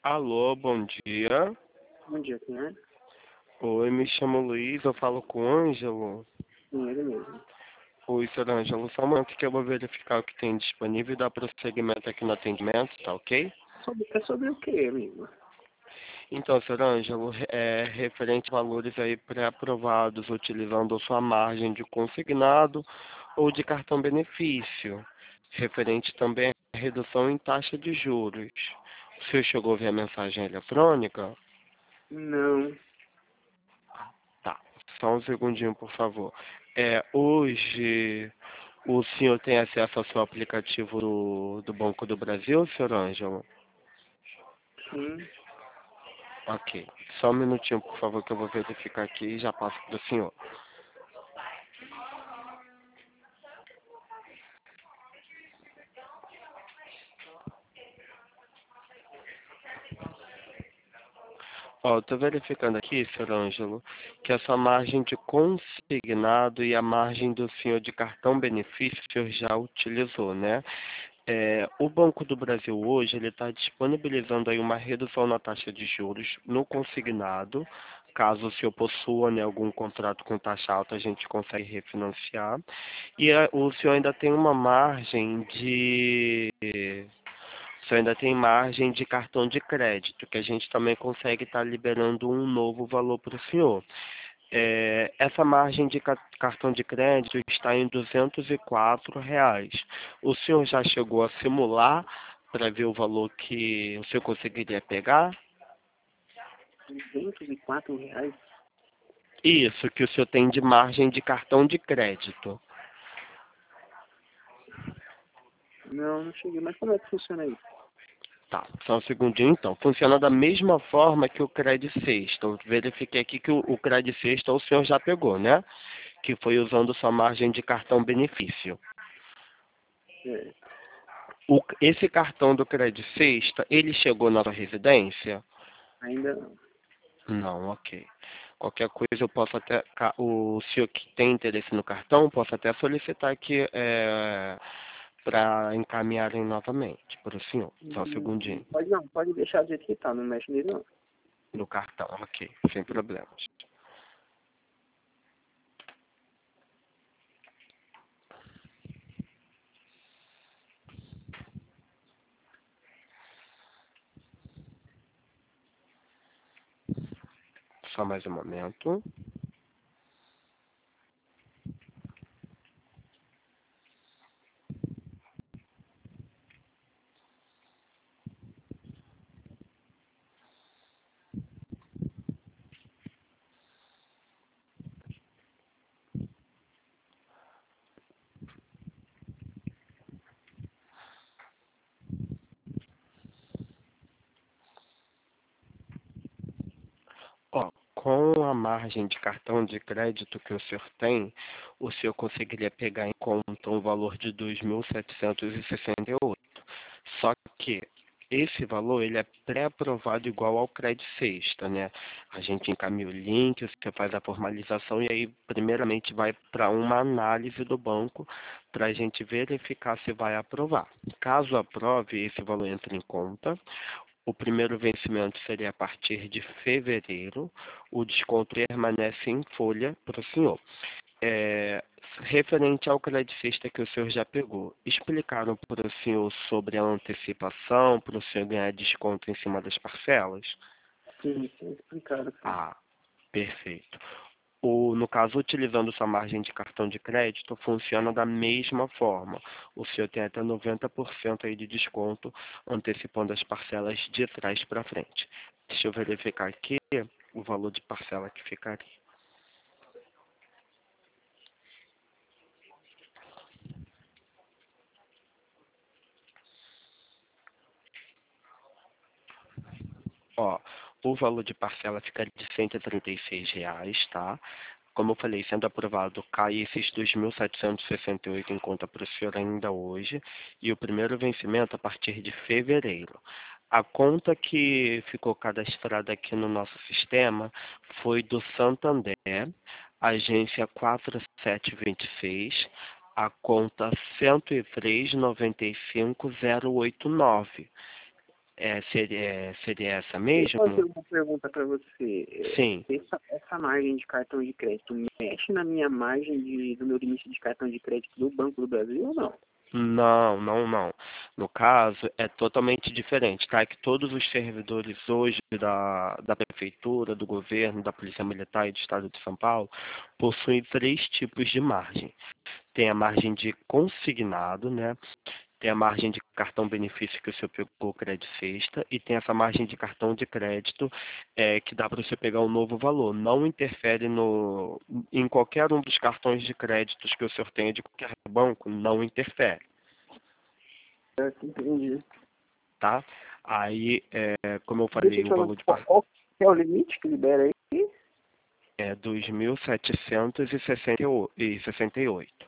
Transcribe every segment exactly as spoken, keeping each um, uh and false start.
Alô, bom dia. Bom dia, quem é? Oi, me chamo Luiz, eu falo com o Ângelo. Sim, ele mesmo. Oi, senhor Ângelo, só um momento que eu vou verificar o que tem disponível e dar prosseguimento aqui no atendimento, tá ok? Sobre, é sobre o que, amigo? Então, senhor Ângelo, é referente a valores aí pré-aprovados utilizando a sua margem de consignado ou de cartão benefício, referente também à redução em taxa de juros. O senhor chegou a ver a mensagem eletrônica? Não. Tá, só um segundinho, por favor. É, hoje o senhor tem acesso ao seu aplicativo do, do Banco do Brasil, senhor Ângelo? Sim. Ok. Só um minutinho, por favor, que eu vou verificar aqui e já passo para o senhor. Ó, eu tô verificando aqui, senhor Ângelo, que a sua margem de consignado e a margem do senhor de cartão benefício o senhor já utilizou, né? É, o Banco do Brasil hoje ele está disponibilizando aí uma redução na taxa de juros no consignado. Caso o senhor possua, né, algum contrato com taxa alta, a gente consegue refinanciar. E a- o senhor ainda tem uma margem de o senhor ainda tem margem de cartão de crédito, que a gente também consegue estar liberando um novo valor para o senhor. É, essa margem de ca- cartão de crédito está em duzentos e quatro reais. O senhor já chegou a simular para ver o valor que o senhor conseguiria pegar? duzentos e quatro reais? Isso, que o senhor tem de margem de cartão de crédito. Não, não cheguei. Mas como é que funciona isso? Tá, só um segundinho então. Funciona da mesma forma que o Cred Sexta. Eu verifiquei aqui que o, o Cred Sexta o senhor já pegou, né? Que foi usando sua margem de cartão benefício. É, O, esse cartão do Cred Sexta, ele chegou na sua residência? ainda não. Não, ok. Qualquer coisa eu posso até, ca- o senhor que tem interesse no cartão, posso até solicitar aqui é, para encaminharem novamente para o senhor. Só um Hum, segundinho. Pode não, pode deixar do jeito que tá, não mexe nele não. No cartão, ok, sem problemas. Só mais um momento. Ó, com a margem de cartão de crédito que o senhor tem, o senhor conseguiria pegar em conta um valor de dois mil setecentos e sessenta e oito. Só que esse valor ele é pré-aprovado igual ao Credit Sexta, né? A gente encaminha o link, você faz a formalização e aí primeiramente vai para uma análise do banco para a gente verificar se vai aprovar. Caso aprove, esse valor entra em conta. O primeiro vencimento seria a partir de fevereiro. O desconto permanece em folha para o senhor. É, referente ao credicista que o senhor já pegou, explicaram para o senhor sobre a antecipação, para o senhor ganhar desconto em cima das parcelas? Sim, sim, explicado, sim. Ah, perfeito. O, no caso, utilizando sua margem de cartão de crédito, funciona da mesma forma. O senhor tem até noventa por cento aí de desconto, antecipando as parcelas de trás para frente. Deixa eu verificar aqui o valor de parcela que ficaria. Ó, o valor de parcela ficaria de cento e trinta e seis reais, tá? Como eu falei, sendo aprovado, cai esses dois mil setecentos e sessenta e oito em conta para o senhor ainda hoje, e o primeiro vencimento a partir de fevereiro. A conta que ficou cadastrada aqui no nosso sistema foi do Santander, agência quatro sete dois seis, a conta cento e três, noventa e cinco, zero oito nove. É, seria, é, seria essa Eu posso fazer mesmo? uma pergunta para você. Sim. É, Essa, essa margem de cartão de crédito mexe na minha margem de, do meu limite de cartão de crédito do Banco do Brasil ou não? Não, não, não. No caso, é totalmente diferente, tá? É que todos os servidores hoje da, da Prefeitura, do Governo, da Polícia Militar e do Estado de São Paulo possuem três tipos de margem. Tem a margem de consignado, né? Tem a margem de cartão benefício que o senhor pegou crédito sexta e tem essa margem de cartão de crédito é, que dá para você pegar um novo valor. Não interfere no, em qualquer um dos cartões de créditos que o senhor tenha de qualquer banco, não interfere, Certo, entendi. tá? Aí, é, como eu Deixa eu falei, te o falar, valor de qual, par- qual que é o limite que libera aí? é dois mil setecentos e sessenta e oito.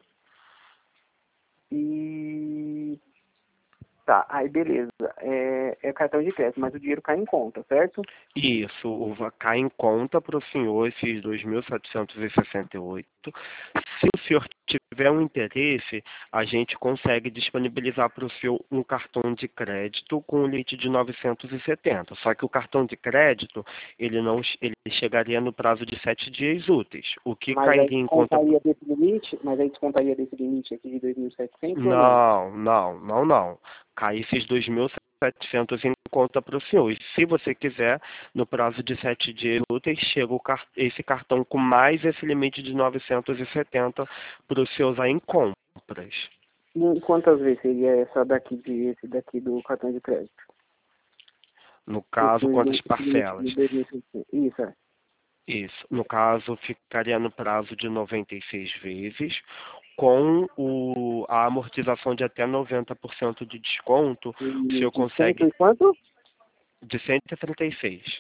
E tá, aí beleza. É, é cartão de crédito, mas o dinheiro cai em conta, certo? Isso, o va- cai em conta para o senhor esses dois mil setecentos e sessenta e oito. Se o senhor tiver um interesse, a gente consegue disponibilizar para o senhor um cartão de crédito com um limite de novecentos e setenta. Só que o cartão de crédito, ele não ele chegaria no prazo de sete dias úteis. O que Mas aí cairia em conta. descontaria desse limite, mas aí descontaria desse limite aqui de dois mil e setecentos ou não? Não, não, não, não. Cai esses dois mil e setecentos em conta para o senhor. E se você quiser, no prazo de sete dias úteis, chega o car- esse cartão com mais esse limite de novecentos e setenta para o senhor usar em compras. E quantas vezes seria essa daqui de esse daqui do cartão de crédito? No Esse caso, dois quantas esse limite de parcelas? dois mil e seiscentos. Isso, é. Isso. No caso, ficaria no prazo de noventa e seis vezes, com o, a amortização de até noventa por cento de desconto, o E senhor de cento consegue e quanto? de cento e trinta e seis.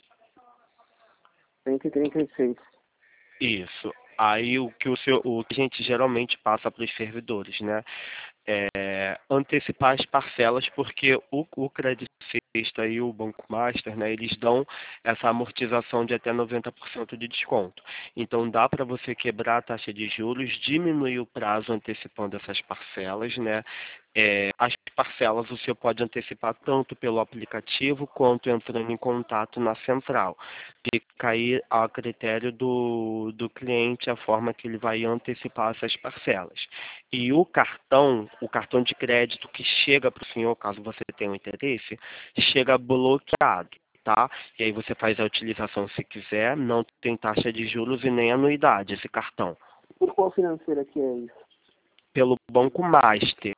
cento e trinta e seis. Isso. Aí o que o seu, o que a gente geralmente passa para os servidores, né? É antecipar as parcelas, porque o, o Credit Sexta e o Banco Master, né, eles dão essa amortização de até noventa por cento de desconto. Então dá para você quebrar a taxa de juros, diminuir o prazo antecipando essas parcelas, né? É, as parcelas o senhor pode antecipar tanto pelo aplicativo quanto entrando em contato na central. Fica aí a critério do, do cliente a forma que ele vai antecipar essas parcelas. E o cartão, o cartão de crédito que chega para o senhor, caso você tenha um interesse, chega bloqueado, tá? E aí você faz a utilização se quiser, não tem taxa de juros e nem anuidade esse cartão. Por qual financeira que é isso? Pelo Banco Master.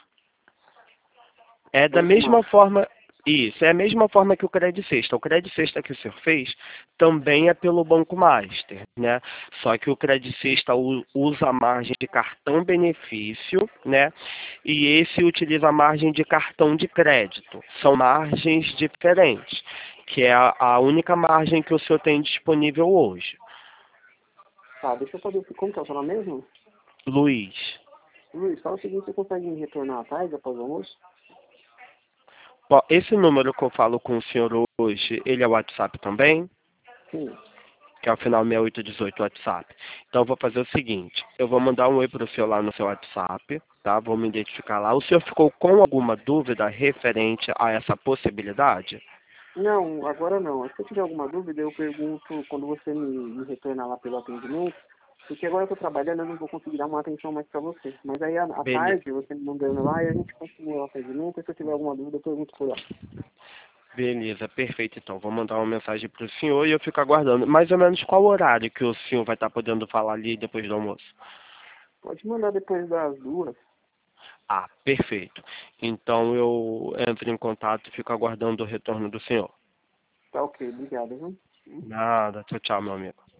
É da Banco mesma Master. forma, isso, é a mesma forma que o Credit Sexta. O Credit Sexta que o senhor fez também é pelo Banco Master, né? Só que o Credit Sexta u- usa a margem de cartão benefício, né? E esse utiliza a margem de cartão de crédito. São margens diferentes, que é a, a única margem que o senhor tem disponível hoje. Tá, deixa eu saber como que é o seu nome mesmo? Luiz, Luiz, fala o seguinte, você consegue me retornar à tarde após o almoço? ó, esse número que eu falo com o senhor hoje, ele é o WhatsApp também? Sim. Que é o final sessenta e oito dezoito WhatsApp. Então eu vou fazer o seguinte, eu vou mandar um oi para o senhor lá no seu WhatsApp, tá? Vou me identificar lá. O senhor ficou com alguma dúvida referente a essa possibilidade? Não, agora não. Se eu tiver alguma dúvida, eu pergunto quando você me, me retornar lá pelo atendimento, porque agora eu tô trabalhando, eu não vou conseguir dar uma atenção mais para você. Mas aí à, à Bele... tarde, você me mandando lá e a gente continua o atendimento, e se eu tiver alguma dúvida, eu pergunto por lá. Beleza, perfeito. Então, vou mandar uma mensagem para o senhor e eu fico aguardando. Mais ou menos qual horário que o senhor vai estar podendo falar ali depois do almoço? Pode mandar depois das duas. Ah, perfeito. Então eu entro em contato e fico aguardando o retorno do senhor. Tá ok, obrigado, viu? Nada. Tchau, tchau, meu amigo.